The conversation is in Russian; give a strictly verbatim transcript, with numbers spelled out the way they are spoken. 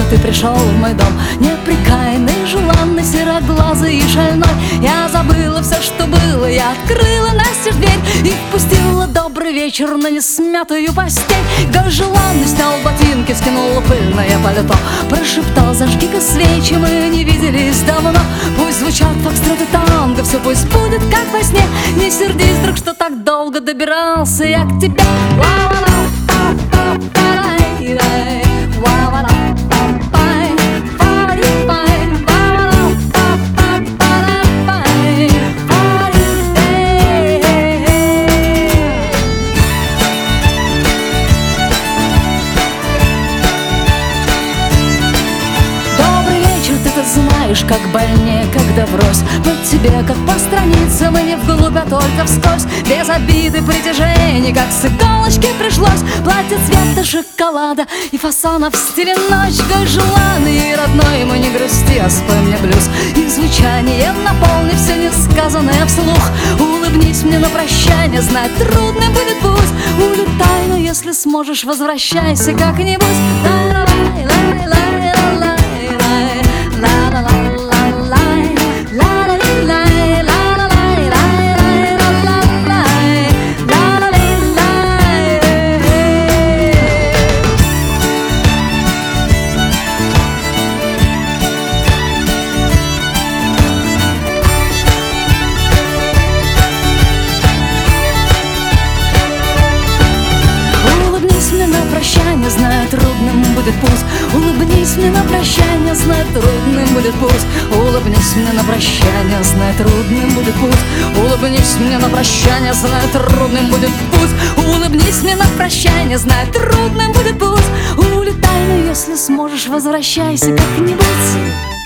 ты пришел в мой дом. Неприкаянный, желанный, сероглазый и шальной. Я забыла все, что было, я открыла настежь дверь и впустила добрый вечер на несмятую постель. Гость желанный снял ботинки, скинул пыльное пальто, прошептал: зажги-ка свечи, мы не виделись давно. Пусть звучат фокстроты танго, все пусть будет как во сне. Не сердись, друг, что так долго добирался я к тебе. Знаешь, как больнее, когда врозь под тебе, как по страницам, и не вглубь, а только вскользь, без обиды, притяжений, как с иголочки пришлось. Платье цвета шоколада и фасона в стиле ночь. Гость желанный и родной, ему не грусти, а спой мне блюз. И звучание наполни все несказанное вслух. Улыбнись мне на прощание, знать трудным будет путь. Улетай, но если сможешь, возвращайся как-нибудь. Знаю, трудным будет путь. Улыбнись мне на прощание, знай, трудным будет путь. Улыбнись мне на прощание, знай, трудным будет путь. Улыбнись мне на прощание, знай, трудным будет путь. Улыбнись мне на прощание, знай, трудным будет путь. Улетай, но если сможешь, возвращайся как-нибудь.